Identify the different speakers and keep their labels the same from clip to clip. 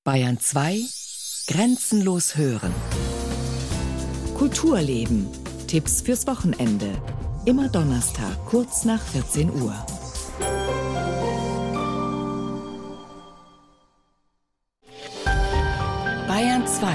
Speaker 1: Bayern 2 Grenzenlos hören. Kulturleben. Tipps fürs Wochenende. Immer Donnerstag, kurz nach 14 Uhr. Bayern 2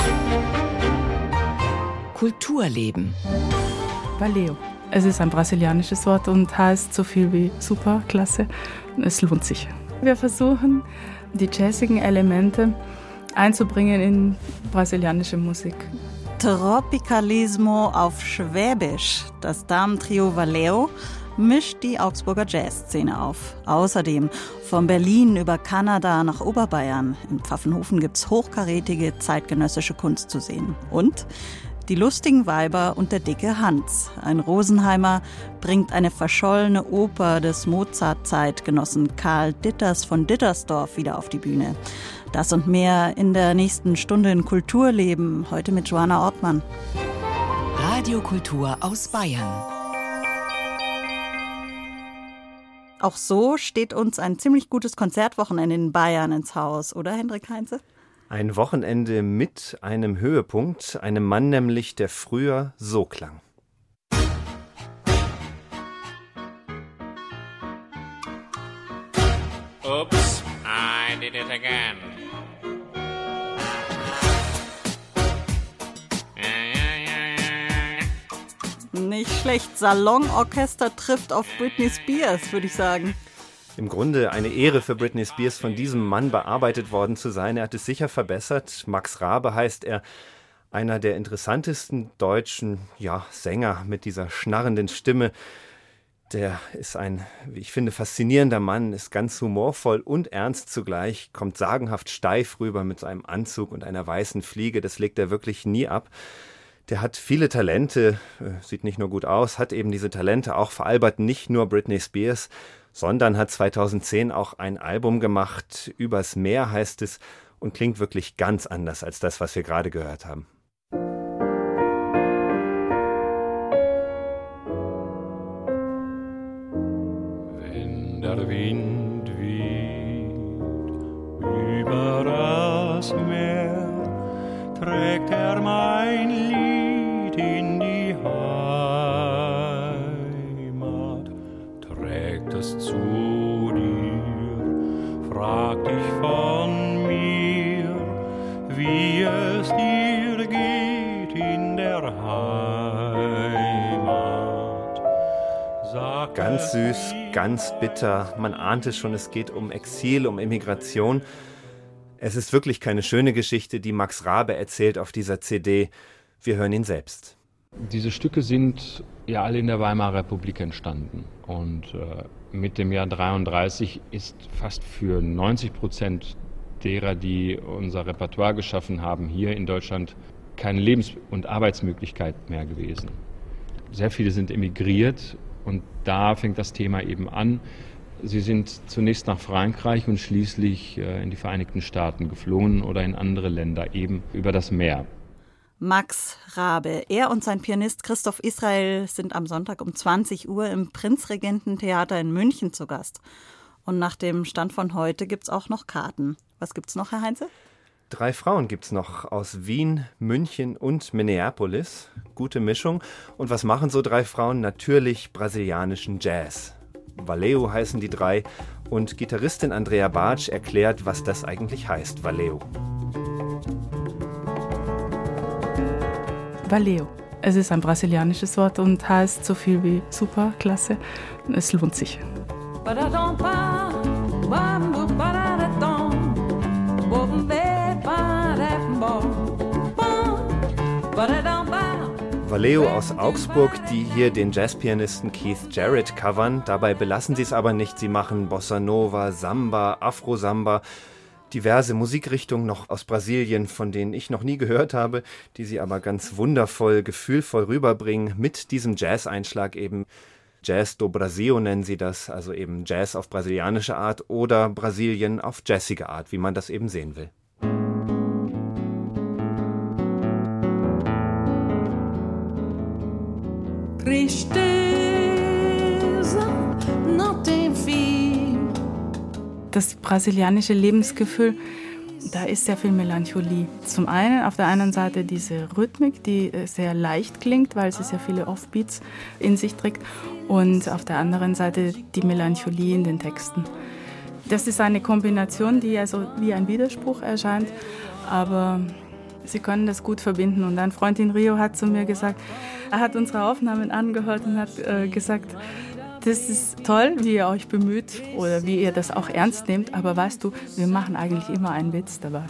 Speaker 1: Kulturleben.
Speaker 2: Valeu. Es ist ein brasilianisches Wort und heißt so viel wie super, klasse. Es lohnt sich. Wir versuchen, die jazzigen Elemente einzubringen in brasilianische Musik.
Speaker 3: Tropicalismo auf Schwäbisch. Das Damentrio Valeu mischt die Augsburger Jazzszene auf. Außerdem von Berlin über Kanada nach Oberbayern. In Pfaffenhofen gibt's hochkarätige zeitgenössische Kunst zu sehen. Und die lustigen Weiber und der dicke Hans. Ein Rosenheimer bringt eine verschollene Oper des Mozart-Zeitgenossen Karl Ditters von Dittersdorf wieder auf die Bühne. Das und mehr in der nächsten Stunde in Kulturleben. Heute mit Joanna Ortmann.
Speaker 1: Radiokultur aus Bayern.
Speaker 3: Auch so steht uns ein ziemlich gutes Konzertwochenende in Bayern ins Haus, oder Hendrik Heinze?
Speaker 4: Ein Wochenende mit einem Höhepunkt, einem Mann nämlich, der früher so klang.
Speaker 5: Oops, I did it again.
Speaker 3: Nicht schlecht. Salonorchester trifft auf Britney Spears, würde ich sagen.
Speaker 4: Im Grunde eine Ehre für Britney Spears, von diesem Mann bearbeitet worden zu sein. Er hat es sicher verbessert. Max Raabe heißt er, einer der interessantesten deutschen Sänger mit dieser schnarrenden Stimme. Der ist ein, wie ich finde, faszinierender Mann, ist ganz humorvoll und ernst zugleich, kommt sagenhaft steif rüber mit seinem Anzug und einer weißen Fliege. Das legt er wirklich nie ab. Der hat viele Talente, sieht nicht nur gut aus, hat eben diese Talente auch veralbert, nicht nur Britney Spears, sondern hat 2010 auch ein Album gemacht, Übers Meer heißt es, und klingt wirklich ganz anders als das, was wir gerade gehört haben.
Speaker 6: Wenn der Wind weht über das Meer, trägt er mein Lied in die Heimat, trägt es zu dir, frag dich von mir, wie es dir geht in der Heimat. Sag
Speaker 4: Ganz süß, ganz bitter, man ahnt es schon, es geht um Exil, um Emigration. Es ist wirklich keine schöne Geschichte, die Max Raabe erzählt auf dieser CD. Wir hören ihn selbst.
Speaker 7: Diese Stücke sind ja alle in der Weimarer Republik entstanden. Und mit dem Jahr 1933 ist fast für 90% derer, die unser Repertoire geschaffen haben, hier in Deutschland keine Lebens- und Arbeitsmöglichkeit mehr gewesen. Sehr viele sind emigriert und da fängt das Thema eben an. Sie sind zunächst nach Frankreich und schließlich in die Vereinigten Staaten geflohen oder in andere Länder, eben über das Meer.
Speaker 3: Max Raabe. Er und sein Pianist Christoph Israel sind am Sonntag um 20 Uhr im Prinzregententheater in München zu Gast. Und nach dem Stand von heute gibt es auch noch Karten. Was gibt's noch, Herr Heinze?
Speaker 4: 3 Frauen gibt's noch aus Wien, München und Minneapolis. Gute Mischung. Und was machen so 3 Frauen? Natürlich brasilianischen Jazz. Valeu heißen die 3 und Gitarristin Andrea Bartsch erklärt, was das eigentlich heißt, Valeu.
Speaker 2: Valeu. Es ist ein brasilianisches Wort und heißt so viel wie super, klasse. Es lohnt sich.
Speaker 4: Valeu aus Augsburg, die hier den Jazzpianisten Keith Jarrett covern. Dabei belassen sie es aber nicht. Sie machen Bossa Nova, Samba, Afro-Samba, diverse Musikrichtungen noch aus Brasilien, von denen ich noch nie gehört habe, die sie aber ganz wundervoll, gefühlvoll rüberbringen mit diesem Jazz-Einschlag eben. Jazz do Brasil nennen sie das, also eben Jazz auf brasilianische Art oder Brasilien auf jazzige Art, wie man das eben sehen will.
Speaker 8: Tristeza não tem fim.
Speaker 2: Das brasilianische Lebensgefühl Da ist sehr viel Melancholie. Zum einen auf der einen Seite diese Rhythmik, die sehr leicht klingt, weil sie sehr viele Offbeats in sich trägt. Und auf der anderen Seite die Melancholie in den Texten. Das ist eine Kombination, die also wie ein Widerspruch erscheint, aber sie können das gut verbinden. Und ein Freund in Rio hat zu mir gesagt, er hat unsere Aufnahmen angehört und hat gesagt, das ist toll, wie ihr euch bemüht oder wie ihr das auch ernst nehmt, aber weißt du, wir machen eigentlich immer einen Witz dabei.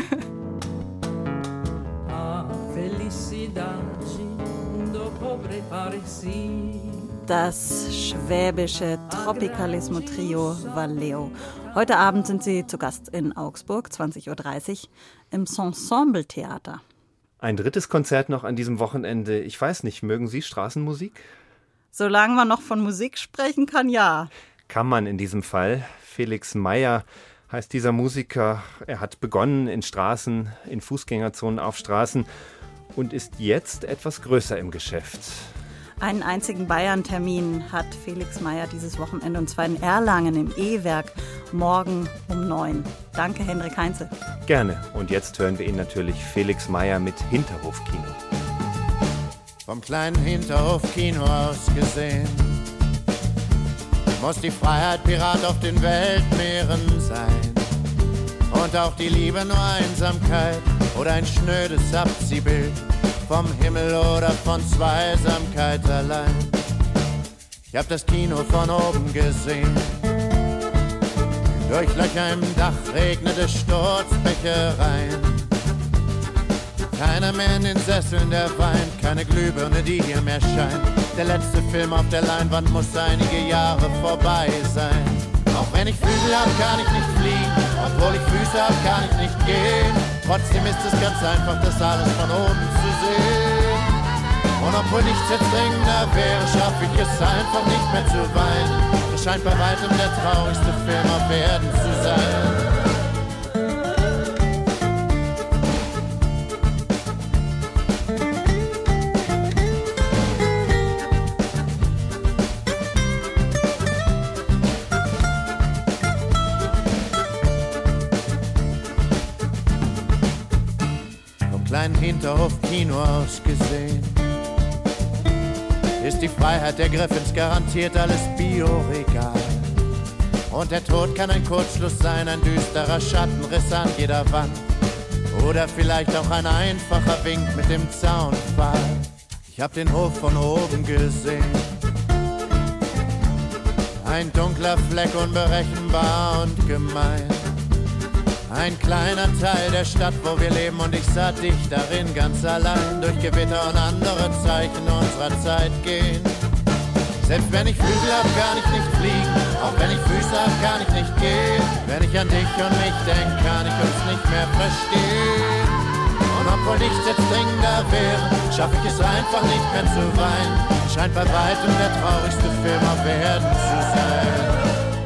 Speaker 3: Das schwäbische Tropicalismo-Trio Valeo. Heute Abend sind sie zu Gast in Augsburg, 20.30 Uhr, im Ensemble-Theater.
Speaker 4: Ein drittes Konzert noch an diesem Wochenende. Ich weiß nicht, mögen Sie Straßenmusik?
Speaker 3: Solange man noch von Musik sprechen kann, ja.
Speaker 4: Kann man in diesem Fall. Felix Meyer heißt dieser Musiker. Er hat begonnen in Straßen, in Fußgängerzonen auf Straßen und ist jetzt etwas größer im Geschäft.
Speaker 3: Einen einzigen Bayern-Termin hat Felix Meyer dieses Wochenende, und zwar in Erlangen im E-Werk, morgen um 9. Danke, Hendrik Heinze.
Speaker 4: Gerne. Und jetzt hören wir ihn natürlich, Felix Meyer mit Hinterhofkino.
Speaker 8: Vom kleinen Hinterhofkino aus gesehen muss die Freiheit Pirat auf den Weltmeeren sein. Und auch die Liebe nur Einsamkeit oder ein schnödes Abziehbild vom Himmel oder von Zweisamkeit allein. Ich hab das Kino von oben gesehen. Durch Löcher im Dach regnete Sturzbäche rein. Keiner mehr in den Sesseln, der weint, keine Glühbirne, die hier mehr scheint. Der letzte Film auf der Leinwand muss einige Jahre vorbei sein. Auch wenn ich Flügel hab, kann ich nicht fliegen. Obwohl ich Füße hab, kann ich nicht gehen. Trotzdem ist es ganz einfach, das alles von oben zu sehen. Und obwohl nichts jetzt dringender wäre, schaff ich es einfach nicht mehr zu weinen. Das scheint bei weitem der traurigste Film auf Erden zu sein. Hinterhofkino aus gesehen, ist die Freiheit der Griff ins garantiert alles Bioregal. Und der Tod kann ein Kurzschluss sein, ein düsterer Schattenriss an jeder Wand. Oder vielleicht auch ein einfacher Wink mit dem Zaunpfahl. Ich hab den Hof von oben gesehen. Ein dunkler Fleck, unberechenbar und gemein. Ein kleiner Teil der Stadt, wo wir leben, und ich sah dich darin ganz allein. Durch Gewitter und andere Zeichen unserer Zeit gehen. Selbst wenn ich Flügel hab, kann ich nicht fliegen. Auch wenn ich Füße hab, kann ich nicht gehen. Wenn ich an dich und mich denk, kann ich uns nicht mehr verstehen. Und obwohl nichts jetzt dringender wäre, schaff ich es einfach nicht mehr zu weinen. Scheint bei weitem der traurigste Film auf Erden zu sein.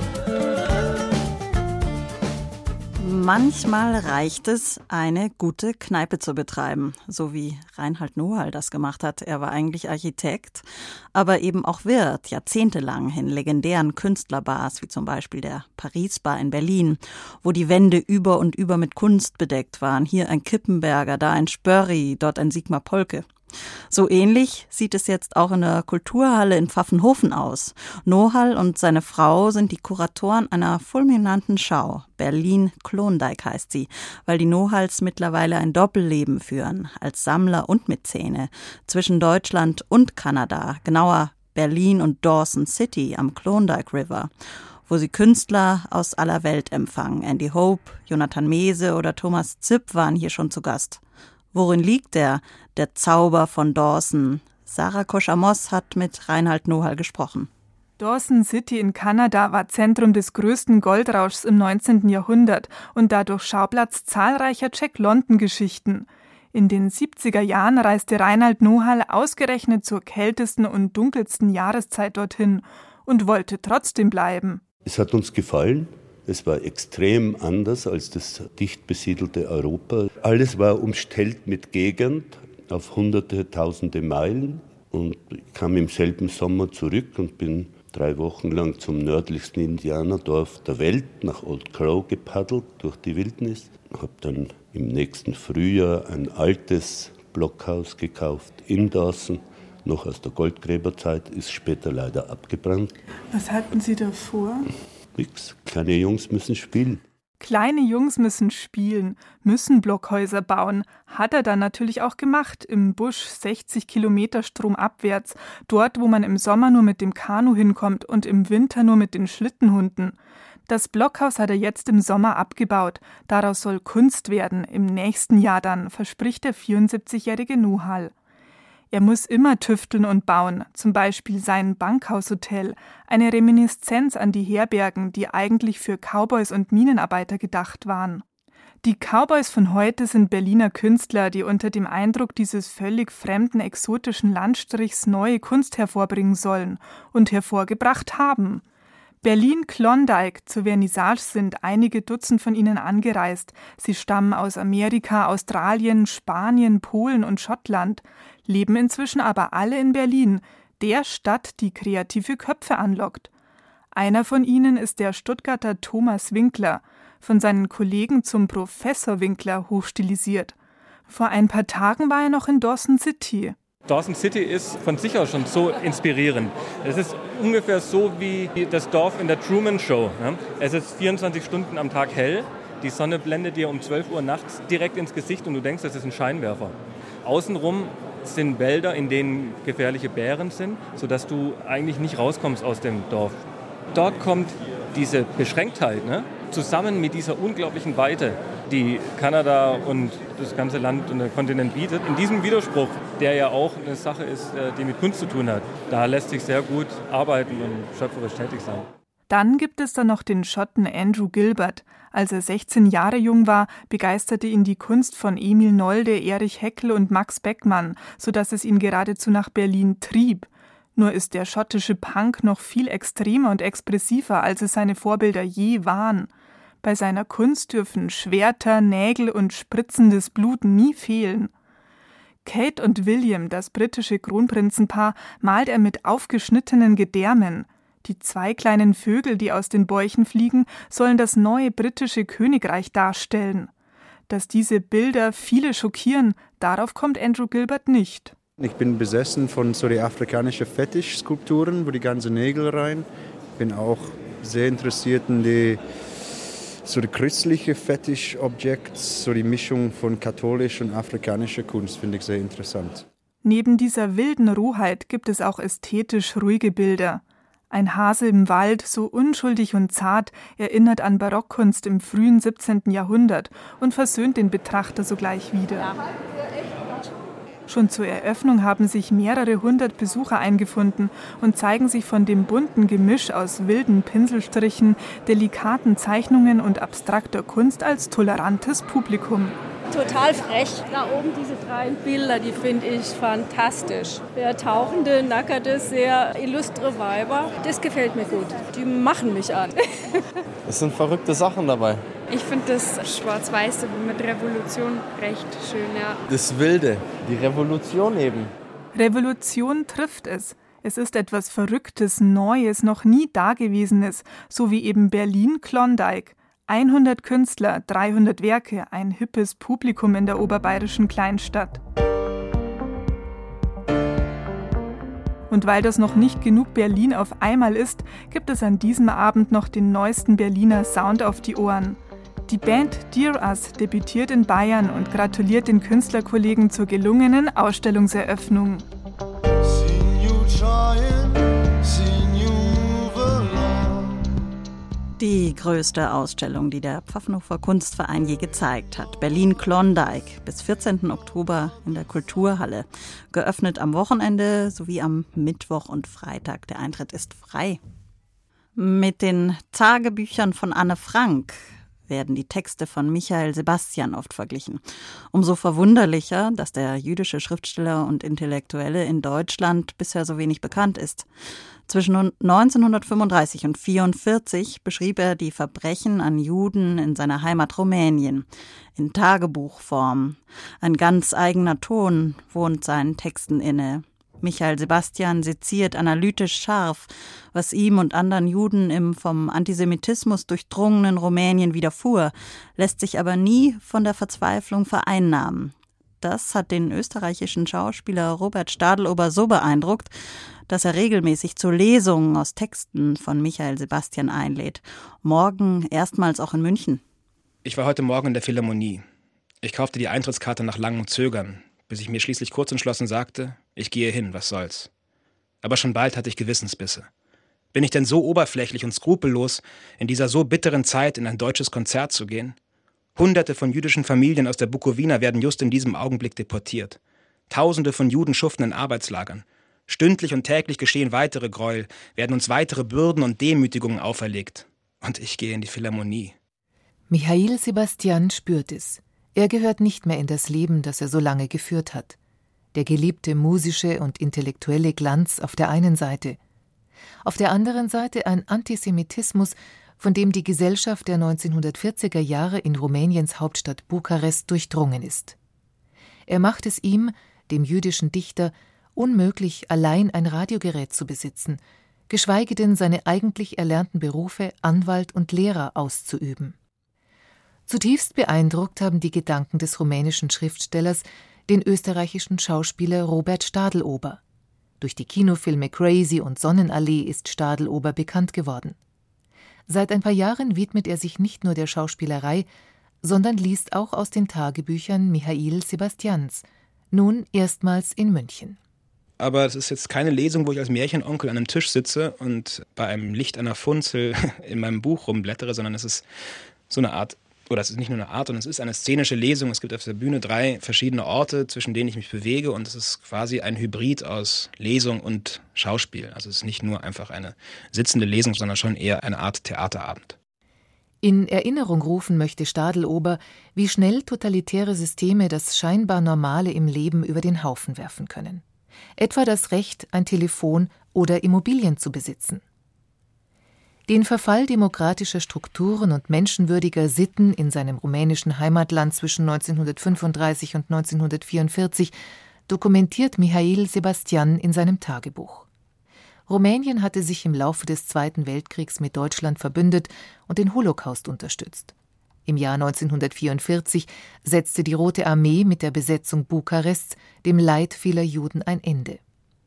Speaker 3: Manchmal reicht es, eine gute Kneipe zu betreiben, so wie Reinhard Nohal das gemacht hat. Er war eigentlich Architekt, aber eben auch Wirt, jahrzehntelang in legendären Künstlerbars, wie zum Beispiel der Paris Bar in Berlin, wo die Wände über und über mit Kunst bedeckt waren. Hier ein Kippenberger, da ein Spörri, dort ein Sigmar Polke. So ähnlich sieht es jetzt auch in der Kulturhalle in Pfaffenhofen aus. Nohal und seine Frau sind die Kuratoren einer fulminanten Schau. Berlin Klondike heißt sie, weil die Nohals mittlerweile ein Doppelleben führen, als Sammler und Mäzene, zwischen Deutschland und Kanada, genauer Berlin und Dawson City am Klondike River, wo sie Künstler aus aller Welt empfangen. Andy Hope, Jonathan Mese oder Thomas Zipp waren hier schon zu Gast. Worin liegt der Zauber von Dawson? Sarah Kosch-Amos hat mit Reinhard Nohal gesprochen.
Speaker 9: Dawson City in Kanada war Zentrum des größten Goldrauschs im 19. Jahrhundert und dadurch Schauplatz zahlreicher Jack-London-Geschichten. In den 70er Jahren reiste Reinhard Nohal ausgerechnet zur kältesten und dunkelsten Jahreszeit dorthin und wollte trotzdem bleiben.
Speaker 10: Es hat uns gefallen. Es war extrem anders als das dicht besiedelte Europa. Alles war umstellt mit Gegend auf hunderte, tausende Meilen. Und ich kam im selben Sommer zurück und bin 3 Wochen lang zum nördlichsten Indianerdorf der Welt, nach Old Crow, gepaddelt durch die Wildnis. habe dann im nächsten Frühjahr ein altes Blockhaus gekauft in Dawson, noch aus der Goldgräberzeit, ist später leider abgebrannt.
Speaker 9: Was hatten Sie da vor?
Speaker 10: Nix, kleine Jungs müssen spielen.
Speaker 9: Kleine Jungs müssen spielen, müssen Blockhäuser bauen. Hat er dann natürlich auch gemacht, im Busch 60 Kilometer stromabwärts, dort, wo man im Sommer nur mit dem Kanu hinkommt und im Winter nur mit den Schlittenhunden. Das Blockhaus hat er jetzt im Sommer abgebaut. Daraus soll Kunst werden, im nächsten Jahr dann, verspricht der 74-jährige Nuhal. Er muss immer tüfteln und bauen, zum Beispiel sein Bankhaushotel, eine Reminiszenz an die Herbergen, die eigentlich für Cowboys und Minenarbeiter gedacht waren. Die Cowboys von heute sind Berliner Künstler, die unter dem Eindruck dieses völlig fremden, exotischen Landstrichs neue Kunst hervorbringen sollen und hervorgebracht haben. Berlin-Klondike, zur Vernissage sind einige Dutzend von ihnen angereist. Sie stammen aus Amerika, Australien, Spanien, Polen und Schottland, leben inzwischen aber alle in Berlin, der Stadt, die kreative Köpfe anlockt. Einer von ihnen ist der Stuttgarter Thomas Winkler, von seinen Kollegen zum Professor Winkler hochstilisiert. Vor ein paar Tagen war er noch in Dawson City.
Speaker 11: Dawson City ist von sich aus schon so inspirierend. Es ist ungefähr so wie das Dorf in der Truman Show. Es ist 24 Stunden am Tag hell. Die Sonne blendet dir um 12 Uhr nachts direkt ins Gesicht und du denkst, das ist ein Scheinwerfer. Außenrum sind Wälder, in denen gefährliche Bären sind, sodass du eigentlich nicht rauskommst aus dem Dorf. Dort kommt diese Beschränktheit, zusammen mit dieser unglaublichen Weite, die Kanada und das ganze Land und der Kontinent bietet. In diesem Widerspruch, der ja auch eine Sache ist, die mit Kunst zu tun hat, da lässt sich sehr gut arbeiten und schöpferisch tätig sein.
Speaker 9: Dann gibt es da noch den Schotten Andrew Gilbert. Als er 16 Jahre jung war, begeisterte ihn die Kunst von Emil Nolde, Erich Heckel und Max Beckmann, sodass es ihn geradezu nach Berlin trieb. Nur ist der schottische Punk noch viel extremer und expressiver, als es seine Vorbilder je waren. Bei seiner Kunst dürfen Schwerter, Nägel und spritzendes Blut nie fehlen. Kate und William, das britische Kronprinzenpaar, malt er mit aufgeschnittenen Gedärmen. Die 2 kleinen Vögel, die aus den Bäuchen fliegen, sollen das neue britische Königreich darstellen. Dass diese Bilder viele schockieren, darauf kommt Andrew Gilbert nicht.
Speaker 12: Ich bin besessen von so die afrikanischen Fetischskulpturen, wo die ganzen Nägel rein. Ich bin auch sehr interessiert in die christliche Fetischobjekte, so die Mischung von katholischer und afrikanischer Kunst finde ich sehr interessant.
Speaker 9: Neben dieser wilden Rohheit gibt es auch ästhetisch ruhige Bilder. Ein Hase im Wald, so unschuldig und zart, erinnert an Barockkunst im frühen 17. Jahrhundert und versöhnt den Betrachter sogleich wieder. Schon zur Eröffnung haben sich mehrere 100 Besucher eingefunden und zeigen sich von dem bunten Gemisch aus wilden Pinselstrichen, delikaten Zeichnungen und abstrakter Kunst als tolerantes Publikum.
Speaker 13: Total frech. Da oben diese 3 Bilder, die finde ich fantastisch. Der tauchende, nackerte, sehr illustre Weiber, das gefällt mir gut. Die machen mich an.
Speaker 14: Es sind verrückte Sachen dabei.
Speaker 15: Ich finde das Schwarz-Weiße mit Revolution recht schön, ja.
Speaker 14: Das Wilde, die Revolution eben.
Speaker 9: Revolution trifft es. Es ist etwas Verrücktes, Neues, noch nie Dagewesenes, so wie eben Berlin-Klondike. 100 Künstler, 300 Werke, ein hippes Publikum in der oberbayerischen Kleinstadt. Und weil das noch nicht genug Berlin auf einmal ist, gibt es an diesem Abend noch den neuesten Berliner Sound auf die Ohren. Die Band Dear Us debütiert in Bayern und gratuliert den Künstlerkollegen zur gelungenen Ausstellungseröffnung.
Speaker 3: Die größte Ausstellung, die der Pfaffenhofer Kunstverein je gezeigt hat. Berlin-Klondike bis 14. Oktober in der Kulturhalle. Geöffnet am Wochenende sowie am Mittwoch und Freitag. Der Eintritt ist frei. Mit den Tagebüchern von Anne Frank werden die Texte von Michael Sebastian oft verglichen. Umso verwunderlicher, dass der jüdische Schriftsteller und Intellektuelle in Deutschland bisher so wenig bekannt ist. Zwischen 1935 und 1944 beschrieb er die Verbrechen an Juden in seiner Heimat Rumänien in Tagebuchform. Ein ganz eigener Ton wohnt seinen Texten inne. Michael Sebastian seziert analytisch scharf, was ihm und anderen Juden im vom Antisemitismus durchdrungenen Rumänien widerfuhr, lässt sich aber nie von der Verzweiflung vereinnahmen. Das hat den österreichischen Schauspieler Robert Stadelober so beeindruckt, dass er regelmäßig zu Lesungen aus Texten von Michael Sebastian einlädt. Morgen erstmals auch in München.
Speaker 16: Ich war heute Morgen in der Philharmonie. Ich kaufte die Eintrittskarte nach langem Zögern, bis ich mir schließlich kurz entschlossen sagte, ich gehe hin, was soll's. Aber schon bald hatte ich Gewissensbisse. Bin ich denn so oberflächlich und skrupellos, in dieser so bitteren Zeit in ein deutsches Konzert zu gehen? Hunderte von jüdischen Familien aus der Bukowina werden just in diesem Augenblick deportiert. Tausende von Juden schuften in Arbeitslagern. Stündlich und täglich geschehen weitere Gräuel, werden uns weitere Bürden und Demütigungen auferlegt. Und ich gehe in die Philharmonie.
Speaker 17: Michael Sebastian spürt es. Er gehört nicht mehr in das Leben, das er so lange geführt hat. Der geliebte musische und intellektuelle Glanz auf der einen Seite. Auf der anderen Seite ein Antisemitismus, von dem die Gesellschaft der 1940er Jahre in Rumäniens Hauptstadt Bukarest durchdrungen ist. Er macht es ihm, dem jüdischen Dichter, unmöglich, allein ein Radiogerät zu besitzen, geschweige denn seine eigentlich erlernten Berufe Anwalt und Lehrer auszuüben. Zutiefst beeindruckt haben die Gedanken des rumänischen Schriftstellers den österreichischen Schauspieler Robert Stadelober. Durch die Kinofilme Crazy und Sonnenallee ist Stadelober bekannt geworden. Seit ein paar Jahren widmet er sich nicht nur der Schauspielerei, sondern liest auch aus den Tagebüchern Michael Sebastians, nun erstmals in München.
Speaker 16: Aber es ist jetzt keine Lesung, wo ich als Märchenonkel an einem Tisch sitze und bei einem Licht einer Funzel in meinem Buch rumblättere, sondern es ist so eine Art, oder es ist nicht nur eine Art, sondern es ist eine szenische Lesung. Es gibt auf der Bühne 3 verschiedene Orte, zwischen denen ich mich bewege, und es ist quasi ein Hybrid aus Lesung und Schauspiel. Also es ist nicht nur einfach eine sitzende Lesung, sondern schon eher eine Art Theaterabend.
Speaker 17: In Erinnerung rufen möchte Stadelober, wie schnell totalitäre Systeme das scheinbar Normale im Leben über den Haufen werfen können. Etwa das Recht, ein Telefon oder Immobilien zu besitzen. Den Verfall demokratischer Strukturen und menschenwürdiger Sitten in seinem rumänischen Heimatland zwischen 1935 und 1944 dokumentiert Michael Sebastian in seinem Tagebuch. Rumänien hatte sich im Laufe des Zweiten Weltkriegs mit Deutschland verbündet und den Holocaust unterstützt. Im Jahr 1944 setzte die Rote Armee mit der Besetzung Bukarests dem Leid vieler Juden ein Ende.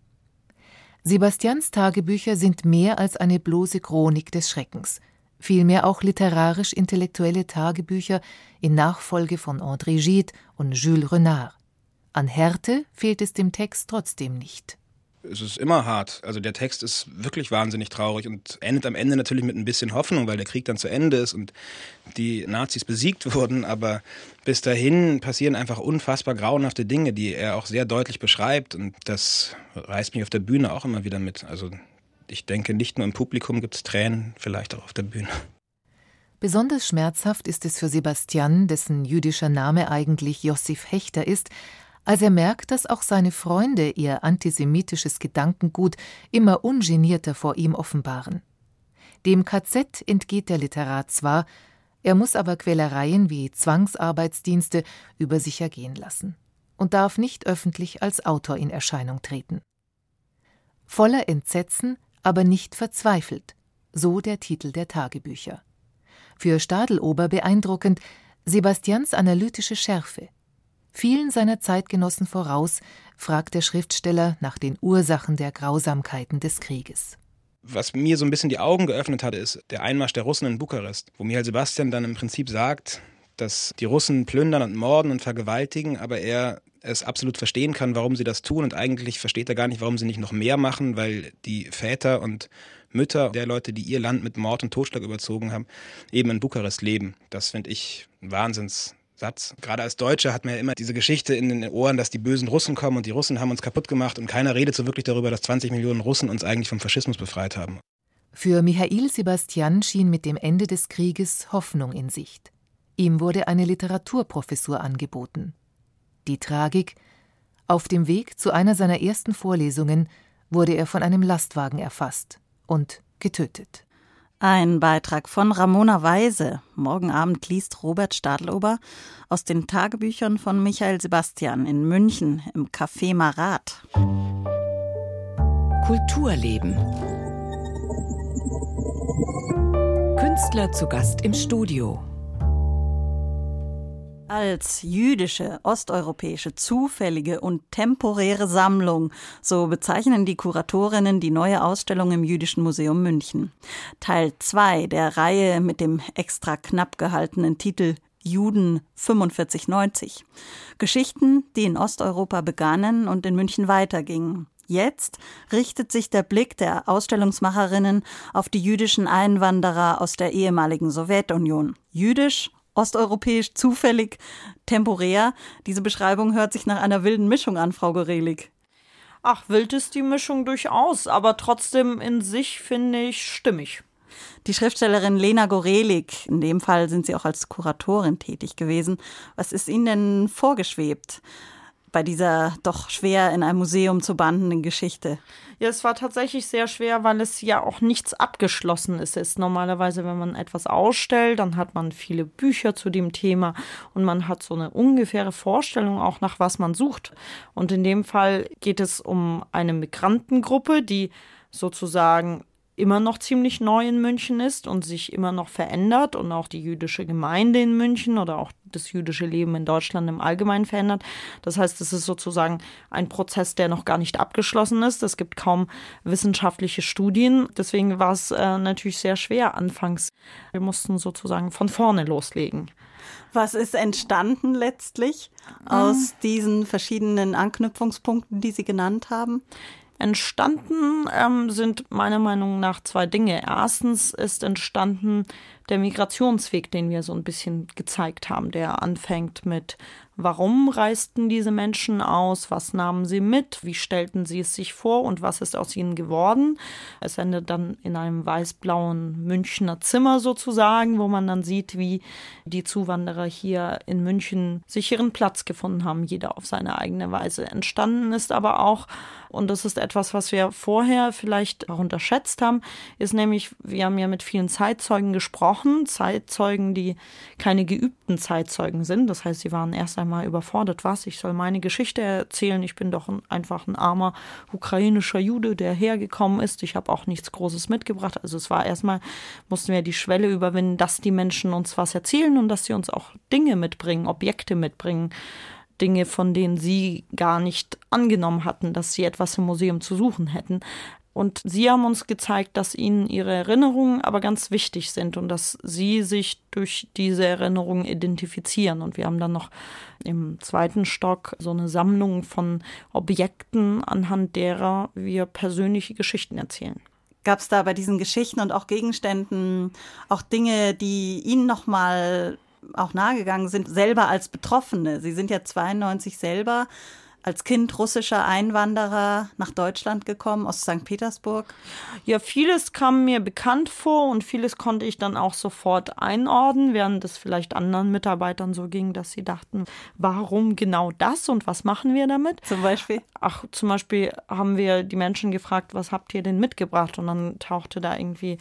Speaker 17: Sebastians Tagebücher sind mehr als eine bloße Chronik des Schreckens, vielmehr auch literarisch-intellektuelle Tagebücher in Nachfolge von André Gide und Jules Renard. An Härte fehlt es dem Text trotzdem nicht.
Speaker 16: Es ist immer hart. Also der Text ist wirklich wahnsinnig traurig und endet am Ende natürlich mit ein bisschen Hoffnung, weil der Krieg dann zu Ende ist und die Nazis besiegt wurden. Aber bis dahin passieren einfach unfassbar grauenhafte Dinge, die er auch sehr deutlich beschreibt. Und das reißt mich auf der Bühne auch immer wieder mit. Also ich denke, nicht nur im Publikum gibt es Tränen, vielleicht auch auf der Bühne.
Speaker 17: Besonders schmerzhaft ist es für Sebastian, dessen jüdischer Name eigentlich Josif Hechter ist, als er merkt, dass auch seine Freunde ihr antisemitisches Gedankengut immer ungenierter vor ihm offenbaren. Dem KZ entgeht der Literat zwar, er muss aber Quälereien wie Zwangsarbeitsdienste über sich ergehen lassen und darf nicht öffentlich als Autor in Erscheinung treten. Voller Entsetzen, aber nicht verzweifelt, so der Titel der Tagebücher. Für Stadelober beeindruckend Sebastians analytische Schärfe. Vielen seiner Zeitgenossen voraus fragt der Schriftsteller nach den Ursachen der Grausamkeiten des Krieges.
Speaker 16: Was mir so ein bisschen die Augen geöffnet hatte, ist der Einmarsch der Russen in Bukarest, wo Michael Sebastian dann im Prinzip sagt, dass die Russen plündern und morden und vergewaltigen, aber er es absolut verstehen kann, warum sie das tun, und eigentlich versteht er gar nicht, warum sie nicht noch mehr machen, weil die Väter und Mütter der Leute, die ihr Land mit Mord und Totschlag überzogen haben, eben in Bukarest leben. Das finde ich ein Wahnsinnssatz. Gerade als Deutscher hat man ja immer diese Geschichte in den Ohren, dass die bösen Russen kommen und die Russen haben uns kaputt gemacht, und keiner redet so wirklich darüber, dass 20 Millionen Russen uns eigentlich vom Faschismus befreit haben.
Speaker 17: Für Michael Sebastian schien mit dem Ende des Krieges Hoffnung in Sicht. Ihm wurde eine Literaturprofessur angeboten. Die Tragik: Auf dem Weg zu einer seiner ersten Vorlesungen wurde er von einem Lastwagen erfasst und getötet.
Speaker 3: Ein Beitrag von Ramona Weise. Morgen Abend liest Robert Stadelober aus den Tagebüchern von Michael Sebastian in München im Café Marat.
Speaker 1: Kulturleben. Künstler zu Gast im Studio.
Speaker 3: Als jüdische, osteuropäische, zufällige und temporäre Sammlung, so bezeichnen die Kuratorinnen die neue Ausstellung im Jüdischen Museum München. Teil 2 der Reihe mit dem extra knapp gehaltenen Titel Juden 4590. Geschichten, die in Osteuropa begannen und in München weitergingen. Jetzt richtet sich der Blick der Ausstellungsmacherinnen auf die jüdischen Einwanderer aus der ehemaligen Sowjetunion. Jüdisch, osteuropäisch, zufällig, temporär. Diese Beschreibung hört sich nach einer wilden Mischung an, Frau Gorelik.
Speaker 18: Ach, wild ist die Mischung durchaus, aber trotzdem in sich, finde ich, stimmig.
Speaker 3: Die Schriftstellerin Lena Gorelik, in dem Fall sind Sie auch als Kuratorin tätig gewesen. Was ist Ihnen denn vorgeschwebt bei dieser doch schwer in einem Museum zu bandenden Geschichte?
Speaker 18: Ja, es war tatsächlich sehr schwer, weil es ja auch nichts Abgeschlossenes ist. Normalerweise, wenn man etwas ausstellt, dann hat man viele Bücher zu dem Thema und man hat so eine ungefähre Vorstellung auch, nach was man sucht. Und in dem Fall geht es um eine Migrantengruppe, die sozusagen immer noch ziemlich neu in München ist und sich immer noch verändert und auch die jüdische Gemeinde in München oder auch das jüdische Leben in Deutschland im Allgemeinen verändert. Das heißt, es ist sozusagen ein Prozess, der noch gar nicht abgeschlossen ist. Es gibt kaum wissenschaftliche Studien. Deswegen war es natürlich sehr schwer anfangs. Wir mussten sozusagen von vorne loslegen.
Speaker 3: Was ist entstanden letztlich aus diesen verschiedenen Anknüpfungspunkten, die Sie genannt haben?
Speaker 18: Entstanden sind meiner Meinung nach zwei Dinge. Erstens ist entstanden der Migrationsweg, den wir so ein bisschen gezeigt haben, der anfängt mit: Warum reisten diese Menschen aus? Was nahmen sie mit? Wie stellten sie es sich vor? Und was ist aus ihnen geworden? Es endet dann in einem weiß-blauen Münchner Zimmer sozusagen, wo man dann sieht, wie die Zuwanderer hier in München sich ihren Platz gefunden haben, jeder auf seine eigene Weise. Entstanden ist aber auch, und das ist etwas, was wir vorher vielleicht auch unterschätzt haben, ist nämlich, wir haben ja mit vielen Zeitzeugen gesprochen, Zeitzeugen, die keine geübten Zeitzeugen sind. Das heißt, sie waren erst einmal überfordert. Was? Ich soll meine Geschichte erzählen. Ich bin doch einfach ein armer ukrainischer Jude, der hergekommen ist. Ich habe auch nichts Großes mitgebracht. Also es war erstmal, mussten wir die Schwelle überwinden, dass die Menschen uns was erzählen und dass sie uns auch Dinge mitbringen, Objekte mitbringen. Dinge, von denen sie gar nicht angenommen hatten, dass sie etwas im Museum zu suchen hätten. Und sie haben uns gezeigt, dass ihnen ihre Erinnerungen aber ganz wichtig sind und dass sie sich durch diese Erinnerungen identifizieren. Und wir haben dann noch im zweiten Stock so eine Sammlung von Objekten, anhand derer wir persönliche Geschichten erzählen.
Speaker 3: Gab es da bei diesen Geschichten und auch Gegenständen auch Dinge, die Ihnen nochmal auch nahegegangen sind, selber als Betroffene? Sie sind ja 92 selber als Kind russischer Einwanderer nach Deutschland gekommen, aus St. Petersburg.
Speaker 18: Ja, vieles kam mir bekannt vor und vieles konnte ich dann auch sofort einordnen, während es vielleicht anderen Mitarbeitern so ging, dass sie dachten, warum genau das und was machen wir damit?
Speaker 3: Zum Beispiel?
Speaker 18: Zum Beispiel haben wir die Menschen gefragt, was habt ihr denn mitgebracht? Und dann tauchte da irgendwie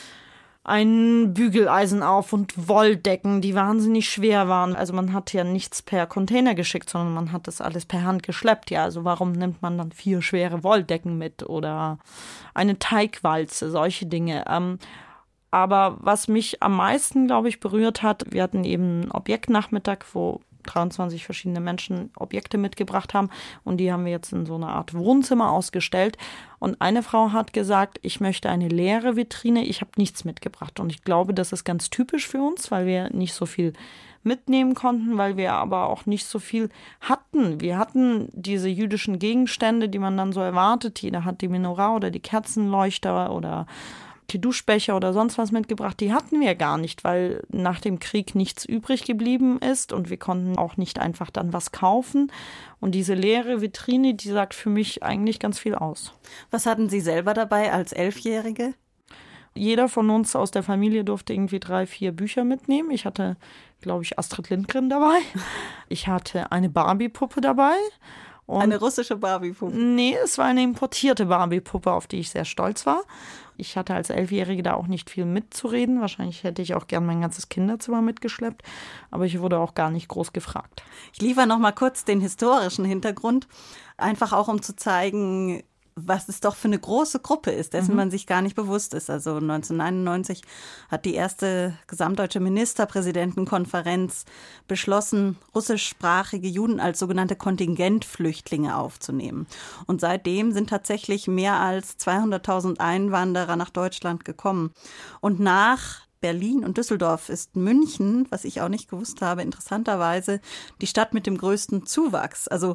Speaker 18: ein Bügeleisen auf und Wolldecken, die wahnsinnig schwer waren. Also man hat ja nichts per Container geschickt, sondern man hat das alles per Hand geschleppt. Ja, also warum nimmt man dann 4 schwere Wolldecken mit oder eine Teigwalze, solche Dinge. Aber was mich am meisten, glaube ich, berührt hat, wir hatten eben einen Objektnachmittag, wo 23 verschiedene Menschen Objekte mitgebracht haben und die haben wir jetzt in so einer Art Wohnzimmer ausgestellt. Und eine Frau hat gesagt, ich möchte eine leere Vitrine, ich habe nichts mitgebracht. Und ich glaube, das ist ganz typisch für uns, weil wir nicht so viel mitnehmen konnten, weil wir aber auch nicht so viel hatten. Wir hatten diese jüdischen Gegenstände, die man dann so erwartet. Jeder hat die Menorah oder die Kerzenleuchter oder die Duschbecher oder sonst was mitgebracht, die hatten wir gar nicht, weil nach dem Krieg nichts übrig geblieben ist und wir konnten auch nicht einfach dann was kaufen. Und diese leere Vitrine, die sagt für mich eigentlich ganz viel aus.
Speaker 3: Was hatten Sie selber dabei als 11-Jährige?
Speaker 18: Jeder von uns aus der Familie durfte irgendwie 3, 4 Bücher mitnehmen. Ich hatte, glaube ich, Astrid Lindgren dabei. Ich hatte eine Barbie-Puppe dabei. Und
Speaker 3: eine russische Barbie-Puppe?
Speaker 18: Nee, es war eine importierte Barbie-Puppe, auf die ich sehr stolz war. Ich hatte als 11-Jährige da auch nicht viel mitzureden. Wahrscheinlich hätte ich auch gern mein ganzes Kinderzimmer mitgeschleppt. Aber ich wurde auch gar nicht groß gefragt.
Speaker 3: Ich liefere noch mal kurz den historischen Hintergrund. Einfach auch, um zu zeigen, was es doch für eine große Gruppe ist, dessen man sich gar nicht bewusst ist. Also 1991 hat die erste gesamtdeutsche Ministerpräsidentenkonferenz beschlossen, russischsprachige Juden als sogenannte Kontingentflüchtlinge aufzunehmen. Und seitdem sind tatsächlich mehr als 200.000 Einwanderer nach Deutschland gekommen. Und nach Berlin und Düsseldorf ist München, was ich auch nicht gewusst habe, interessanterweise die Stadt mit dem größten Zuwachs. Also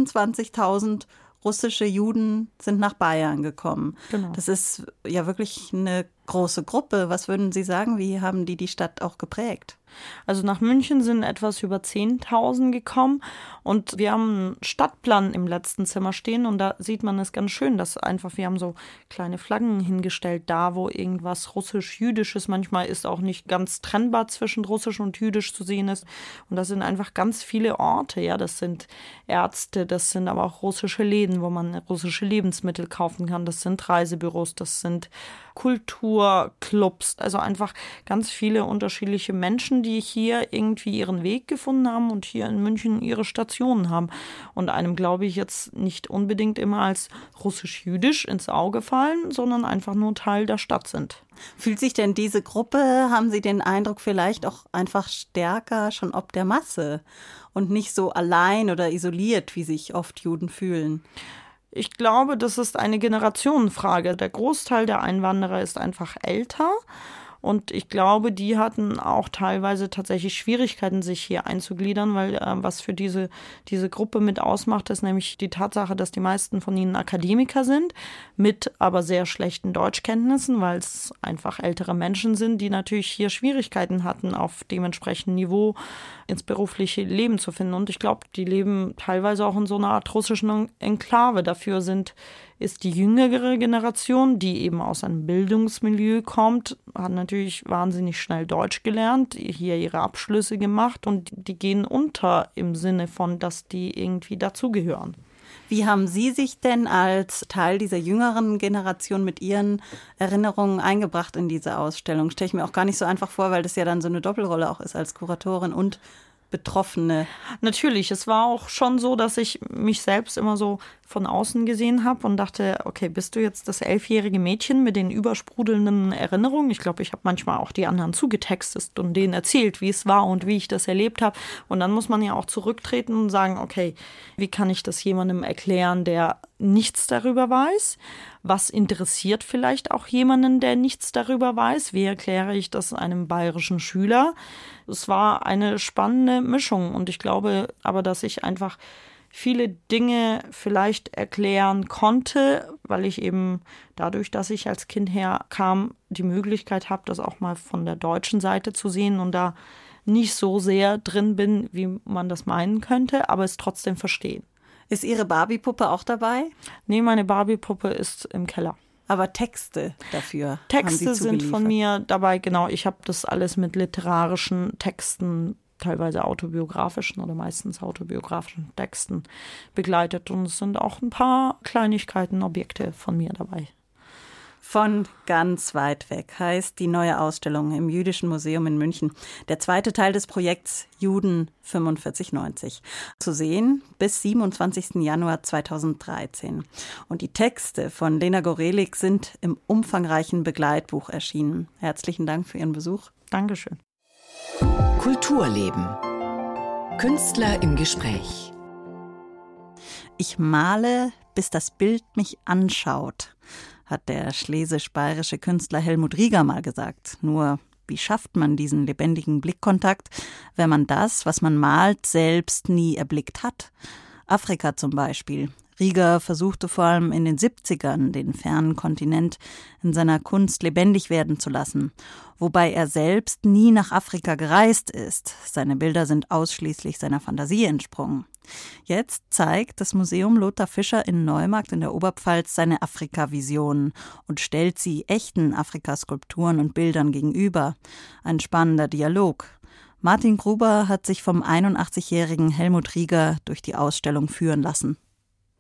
Speaker 3: 28.000 russische Juden sind nach Bayern gekommen. Genau. Das ist ja wirklich eine große Gruppe. Was würden Sie sagen, wie haben die Stadt auch geprägt?
Speaker 18: Also nach München sind etwas über 10.000 gekommen und wir haben einen Stadtplan im letzten Zimmer stehen und da sieht man es ganz schön, dass einfach, wir haben so kleine Flaggen hingestellt, da wo irgendwas russisch-jüdisches, manchmal ist auch nicht ganz trennbar zwischen russisch und jüdisch zu sehen ist und das sind einfach ganz viele Orte, ja, das sind Ärzte, das sind aber auch russische Läden, wo man russische Lebensmittel kaufen kann, das sind Reisebüros, das sind Kulturclubs, also einfach ganz viele unterschiedliche Menschen, die hier irgendwie ihren Weg gefunden haben und hier in München ihre Stationen haben und einem, glaube ich, jetzt nicht unbedingt immer als russisch-jüdisch ins Auge fallen, sondern einfach nur Teil der Stadt sind.
Speaker 3: Fühlt sich denn diese Gruppe, haben Sie den Eindruck, vielleicht auch einfach stärker schon ob der Masse und nicht so allein oder isoliert, wie sich oft Juden fühlen?
Speaker 18: Ich glaube, das ist eine Generationenfrage. Der Großteil der Einwanderer ist einfach älter. Und ich glaube, die hatten auch teilweise tatsächlich Schwierigkeiten, sich hier einzugliedern, weil was für diese Gruppe mit ausmacht, ist nämlich die Tatsache, dass die meisten von ihnen Akademiker sind, mit aber sehr schlechten Deutschkenntnissen, weil es einfach ältere Menschen sind, die natürlich hier Schwierigkeiten hatten, auf dementsprechendem Niveau ins berufliche Leben zu finden. Und ich glaube, die leben teilweise auch in so einer Art russischen Enklave. Dafür ist die jüngere Generation, die eben aus einem Bildungsmilieu kommt, hat natürlich wahnsinnig schnell Deutsch gelernt, hier ihre Abschlüsse gemacht und die gehen unter im Sinne von, dass die irgendwie dazugehören.
Speaker 3: Wie haben Sie sich denn als Teil dieser jüngeren Generation mit Ihren Erinnerungen eingebracht in diese Ausstellung? Stelle ich mir auch gar nicht so einfach vor, weil das ja dann so eine Doppelrolle auch ist als Kuratorin und Betroffene.
Speaker 18: Natürlich, es war auch schon so, dass ich mich selbst immer so von außen gesehen habe und dachte, okay, bist du jetzt das 11-jährige Mädchen mit den übersprudelnden Erinnerungen? Ich glaube, ich habe manchmal auch die anderen zugetextet und denen erzählt, wie es war und wie ich das erlebt habe. Und dann muss man ja auch zurücktreten und sagen, okay, wie kann ich das jemandem erklären, der nichts darüber weiß? Was interessiert vielleicht auch jemanden, der nichts darüber weiß? Wie erkläre ich das einem bayerischen Schüler? Es war eine spannende Mischung und ich glaube aber, dass ich einfach viele Dinge vielleicht erklären konnte, weil ich eben dadurch, dass ich als Kind herkam, die Möglichkeit habe, das auch mal von der deutschen Seite zu sehen und da nicht so sehr drin bin, wie man das meinen könnte, aber es trotzdem verstehen.
Speaker 3: Ist Ihre Barbie-Puppe auch dabei?
Speaker 18: Nee, meine Barbie-Puppe ist im Keller.
Speaker 3: Aber Texte dafür
Speaker 18: Texte sind von mir dabei, genau. Ich habe das alles mit literarischen Texten, teilweise autobiografischen oder meistens autobiografischen Texten begleitet. Und es sind auch ein paar Kleinigkeiten, Objekte von mir dabei.
Speaker 3: Von ganz weit weg heißt die neue Ausstellung im Jüdischen Museum in München. Der zweite Teil des Projekts Juden 4590. Zu sehen bis 27. Januar 2013. Und die Texte von Lena Gorelik sind im umfangreichen Begleitbuch erschienen. Herzlichen Dank für Ihren Besuch.
Speaker 18: Dankeschön.
Speaker 1: Kulturleben. Künstler im Gespräch.
Speaker 3: Ich male, bis das Bild mich anschaut, hat der schlesisch-bayerische Künstler Helmut Rieger mal gesagt. Nur, wie schafft man diesen lebendigen Blickkontakt, wenn man das, was man malt, selbst nie erblickt hat? Afrika zum Beispiel. Rieger versuchte vor allem in den 70ern, den fernen Kontinent in seiner Kunst lebendig werden zu lassen, wobei er selbst nie nach Afrika gereist ist. Seine Bilder sind ausschließlich seiner Fantasie entsprungen. Jetzt zeigt das Museum Lothar Fischer in Neumarkt in der Oberpfalz seine Afrika-Visionen und stellt sie echten Afrika-Skulpturen und Bildern gegenüber. Ein spannender Dialog. Martin Gruber hat sich vom 81-jährigen Helmut Rieger durch die Ausstellung führen lassen.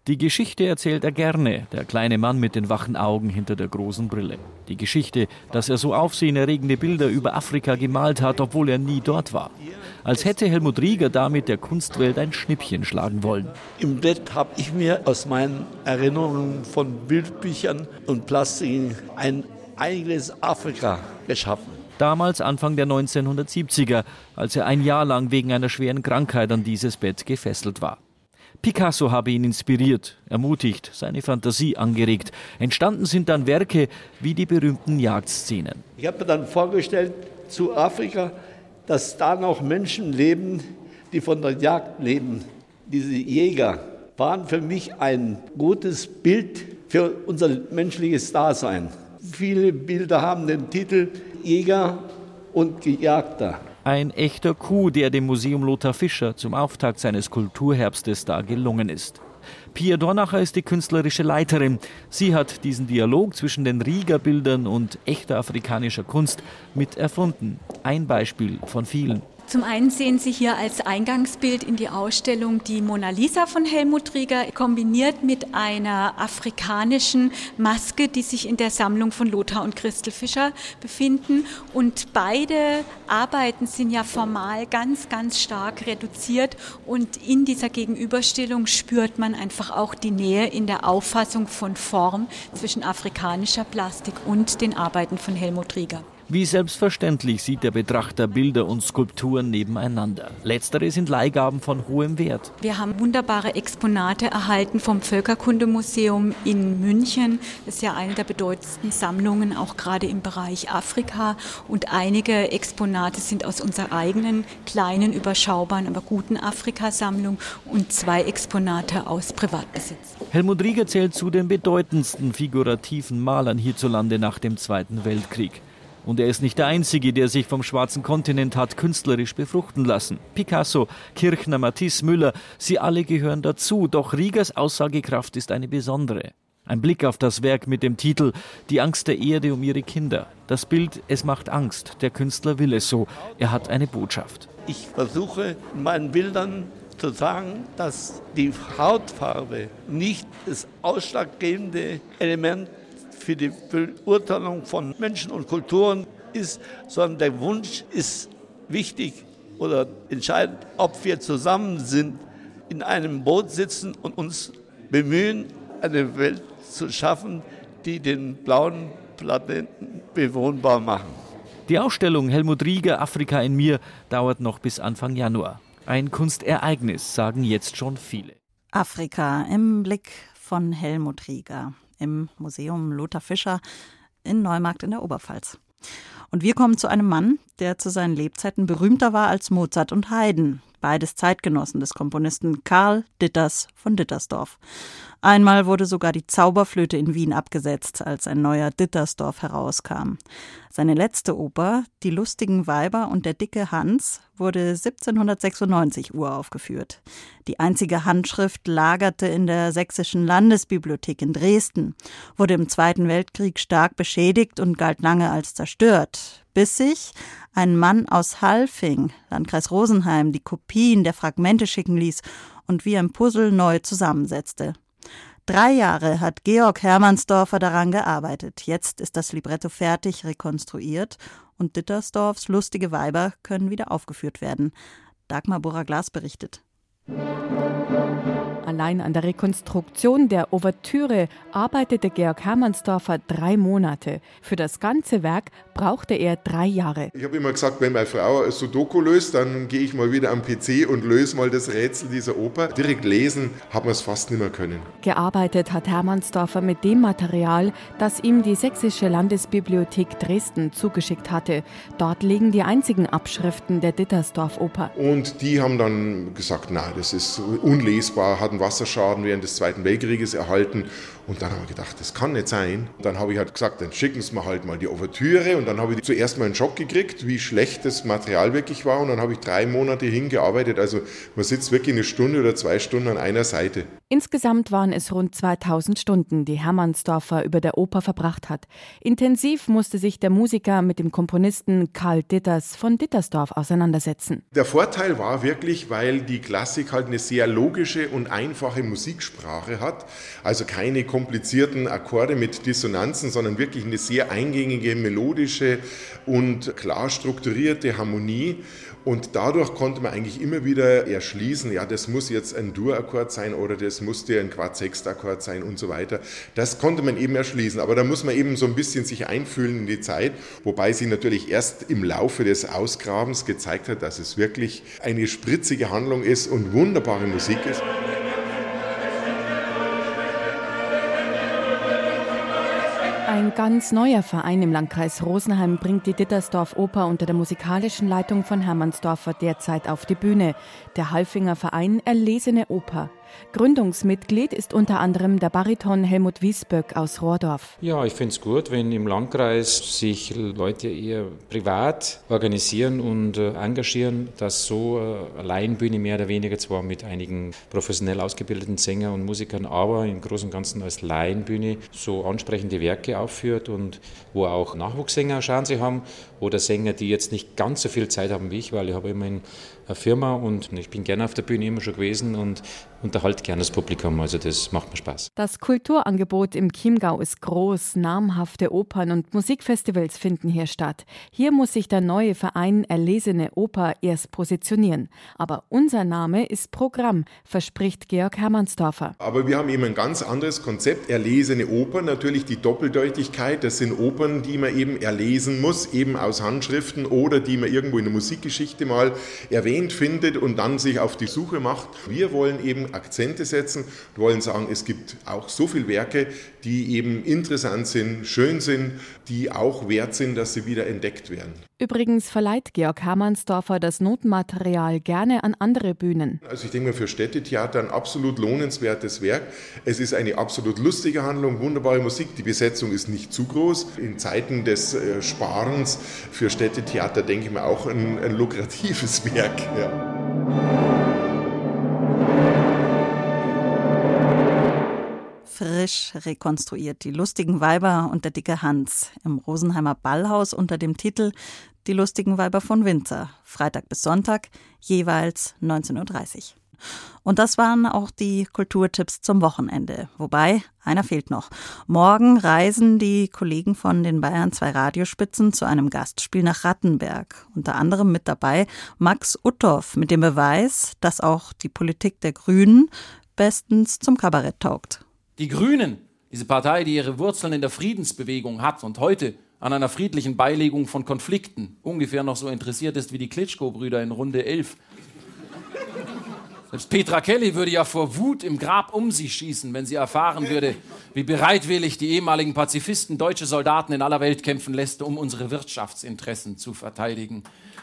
Speaker 19: Die Geschichte erzählt er gerne, der kleine Mann mit den wachen Augen hinter der großen Brille. Die Geschichte, dass er so aufsehenerregende Bilder über Afrika gemalt hat, obwohl er nie dort war. Als hätte Helmut Rieger damit der Kunstwelt ein Schnippchen schlagen wollen.
Speaker 20: Im Bett habe ich mir aus meinen Erinnerungen von Bildbüchern und Plastiken ein eigenes Afrika geschaffen.
Speaker 19: Damals Anfang der 1970er, als er ein Jahr lang wegen einer schweren Krankheit an dieses Bett gefesselt war. Picasso habe ihn inspiriert, ermutigt, seine Fantasie angeregt. Entstanden sind dann Werke wie die berühmten Jagdszenen.
Speaker 20: Ich habe mir dann vorgestellt, zu Afrika, dass da noch Menschen leben, die von der Jagd leben. Diese Jäger waren für mich ein gutes Bild für unser menschliches Dasein. Viele Bilder haben den Titel Jäger und Gejagter.
Speaker 19: Ein echter Coup, der dem Museum Lothar Fischer zum Auftakt seines Kulturherbstes da gelungen ist. Pia Dornacher ist die künstlerische Leiterin. Sie hat diesen Dialog zwischen den Rieger-Bildern und echter afrikanischer Kunst mit erfunden. Ein Beispiel von vielen.
Speaker 21: Zum einen sehen Sie hier als Eingangsbild in die Ausstellung die Mona Lisa von Helmut Rieger, kombiniert mit einer afrikanischen Maske, die sich in der Sammlung von Lothar und Christel Fischer befinden. Und beide Arbeiten sind ja formal ganz, ganz stark reduziert. Und in dieser Gegenüberstellung spürt man einfach auch die Nähe in der Auffassung von Form zwischen afrikanischer Plastik und den Arbeiten von Helmut Rieger.
Speaker 19: Wie selbstverständlich sieht der Betrachter Bilder und Skulpturen nebeneinander. Letztere sind Leihgaben von hohem Wert.
Speaker 21: Wir haben wunderbare Exponate erhalten vom Völkerkundemuseum in München. Das ist ja eine der bedeutendsten Sammlungen, auch gerade im Bereich Afrika. Und einige Exponate sind aus unserer eigenen kleinen, überschaubaren, aber guten Afrikasammlung und 2 Exponate aus Privatbesitz.
Speaker 19: Helmut Rieger zählt zu den bedeutendsten figurativen Malern hierzulande nach dem Zweiten Weltkrieg. Und er ist nicht der Einzige, der sich vom schwarzen Kontinent hat künstlerisch befruchten lassen. Picasso, Kirchner, Matisse, Müller, sie alle gehören dazu. Doch Riegers Aussagekraft ist eine besondere. Ein Blick auf das Werk mit dem Titel »Die Angst der Erde um ihre Kinder«. Das Bild »Es macht Angst«. Der Künstler will es so. Er hat eine Botschaft.
Speaker 20: Ich versuche in meinen Bildern zu sagen, dass die Hautfarbe nicht das ausschlaggebende Element für die Beurteilung von Menschen und Kulturen ist, sondern der Wunsch ist wichtig oder entscheidend, ob wir zusammen sind, in einem Boot sitzen und uns bemühen, eine Welt zu schaffen, die den blauen Planeten bewohnbar machen.
Speaker 19: Die Ausstellung Helmut Rieger, Afrika in mir, dauert noch bis Anfang Januar. Ein Kunstereignis, sagen jetzt schon viele.
Speaker 3: Afrika im Blick von Helmut Rieger im Museum Lothar Fischer in Neumarkt in der Oberpfalz. Und wir kommen zu einem Mann, der zu seinen Lebzeiten berühmter war als Mozart und Haydn, beides Zeitgenossen des Komponisten Karl Ditters von Dittersdorf. Einmal wurde sogar die Zauberflöte in Wien abgesetzt, als ein neuer Dittersdorf herauskam. Seine letzte Oper, Die lustigen Weiber und der dicke Hans, wurde 1796 uraufgeführt. Die einzige Handschrift lagerte in der Sächsischen Landesbibliothek in Dresden, wurde im Zweiten Weltkrieg stark beschädigt und galt lange als zerstört, bis sich ein Mann aus Halfing, Landkreis Rosenheim, die Kopien der Fragmente schicken ließ und wie ein Puzzle neu zusammensetzte. 3 Jahre hat Georg Hermannsdorfer daran gearbeitet. Jetzt ist das Libretto fertig, rekonstruiert und Dittersdorfs lustige Weiber können wieder aufgeführt werden. Dagmar Burra-Glas berichtet.
Speaker 22: Allein an der Rekonstruktion der Ouvertüre arbeitete Georg Hermannsdorfer 3 Monate. Für das ganze Werk brauchte er 3 Jahre.
Speaker 23: Ich habe immer gesagt, wenn meine Frau ein Sudoku löst, dann gehe ich mal wieder am PC und löse mal das Rätsel dieser Oper. Direkt lesen hat man es fast nicht mehr können.
Speaker 22: Gearbeitet hat Hermannsdorfer mit dem Material, das ihm die Sächsische Landesbibliothek Dresden zugeschickt hatte. Dort liegen die einzigen Abschriften der Dittersdorf-Oper.
Speaker 23: Und die haben dann gesagt, na, das ist unlesbar, hatten Wasserschaden während des Zweiten Weltkrieges erhalten. Und dann haben wir gedacht, das kann nicht sein. Dann habe ich halt gesagt, dann schicken Sie mir halt mal die Ouvertüre. Und dann habe ich zuerst mal einen Schock gekriegt, wie schlecht das Material wirklich war. Und dann habe ich 3 Monate hingearbeitet. Also man sitzt wirklich 1 Stunde oder 2 Stunden an einer Seite.
Speaker 22: Insgesamt waren es rund 2000 Stunden, die Hermannsdorfer über der Oper verbracht hat. Intensiv musste sich der Musiker mit dem Komponisten Karl Ditters von Dittersdorf auseinandersetzen.
Speaker 23: Der Vorteil war wirklich, weil die Klassik halt eine sehr logische und einfache Musiksprache hat, also keine komplizierten Akkorde mit Dissonanzen, sondern wirklich eine sehr eingängige, melodische und klar strukturierte Harmonie. Und dadurch konnte man eigentlich immer wieder erschließen, ja, das muss jetzt ein Dur-Akkord sein oder das musste ein Quart-Sext-Akkord sein und so weiter. Das konnte man eben erschließen, aber da muss man eben so ein bisschen sich einfühlen in die Zeit, wobei sich natürlich erst im Laufe des Ausgrabens gezeigt hat, dass es wirklich eine spritzige Handlung ist und wunderbare Musik ist.
Speaker 22: Ein ganz neuer Verein im Landkreis Rosenheim bringt die Dittersdorf Oper unter der musikalischen Leitung von Hermannsdorfer derzeit auf die Bühne. Der Halfinger Verein Erlesene Oper. Gründungsmitglied ist unter anderem der Bariton Helmut Wiesböck aus Rohrdorf.
Speaker 5: Ja, ich finde es gut, wenn im Landkreis sich Leute eher privat organisieren und engagieren, dass so eine Laienbühne mehr oder weniger zwar mit einigen professionell ausgebildeten Sängern und Musikern, aber im Großen und Ganzen als Laienbühne so ansprechende Werke aufführt und wo auch Nachwuchssänger Chance haben oder Sänger, die jetzt nicht ganz so viel Zeit haben wie ich, weil ich habe immerhin eine Firma und ich bin gerne auf der Bühne immer schon gewesen und unterhalte gerne das Publikum, also das macht mir Spaß.
Speaker 22: Das Kulturangebot im Chiemgau ist groß, namhafte Opern und Musikfestivals finden hier statt. Hier muss sich der neue Verein Erlesene Oper erst positionieren. Aber unser Name ist Programm, verspricht Georg Hermannsdorfer.
Speaker 23: Aber wir haben eben ein ganz anderes Konzept, Erlesene Oper, natürlich die Doppeldeutigkeit, das sind Opern, die man eben erlesen muss, eben aus Handschriften oder die man irgendwo in der Musikgeschichte mal erwähnt findet und dann sich auf die Suche macht. Wir wollen eben Akzente setzen und wollen sagen, es gibt auch so viele Werke, die eben interessant sind, schön sind, die auch wert sind, dass sie wieder entdeckt werden.
Speaker 22: Übrigens verleiht Georg Hermannsdorfer das Notenmaterial gerne an andere Bühnen.
Speaker 23: Also ich denke mal, für Städtetheater ein absolut lohnenswertes Werk. Es ist eine absolut lustige Handlung, wunderbare Musik. Die Besetzung ist nicht zu groß. In Zeiten des Sparens für Städtetheater denke ich mal auch ein lukratives Werk. Ja.
Speaker 3: Frisch rekonstruiert die lustigen Weiber und der dicke Hans im Rosenheimer Ballhaus unter dem Titel Die lustigen Weiber von Windsor, Freitag bis Sonntag, jeweils 19:30 Uhr. Und das waren auch die Kulturtipps zum Wochenende. Wobei, einer fehlt noch. Morgen reisen die Kollegen von den Bayern 2 Radiospitzen zu einem Gastspiel nach Rattenberg. Unter anderem mit dabei Max Uthoff mit dem Beweis, dass auch die Politik der Grünen bestens zum Kabarett taugt.
Speaker 6: Die Grünen, diese Partei, die ihre Wurzeln in der Friedensbewegung hat und heute an einer friedlichen Beilegung von Konflikten ungefähr noch so interessiert ist wie die Klitschko-Brüder in Runde 11. Selbst Petra Kelly würde ja vor Wut im Grab um sich schießen, wenn sie erfahren würde, wie bereitwillig die ehemaligen Pazifisten deutsche Soldaten in aller Welt kämpfen lässt, um unsere Wirtschaftsinteressen zu verteidigen.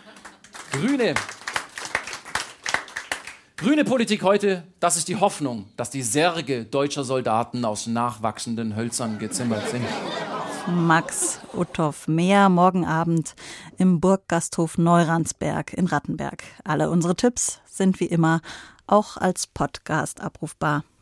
Speaker 6: Grüne Politik heute, das ist die Hoffnung, dass die Särge deutscher Soldaten aus nachwachsenden Hölzern gezimmert sind.
Speaker 3: Max Uthoff mehr morgen Abend im Burggasthof Neuransberg in Rattenberg. Alle unsere Tipps sind wie immer auch als Podcast abrufbar.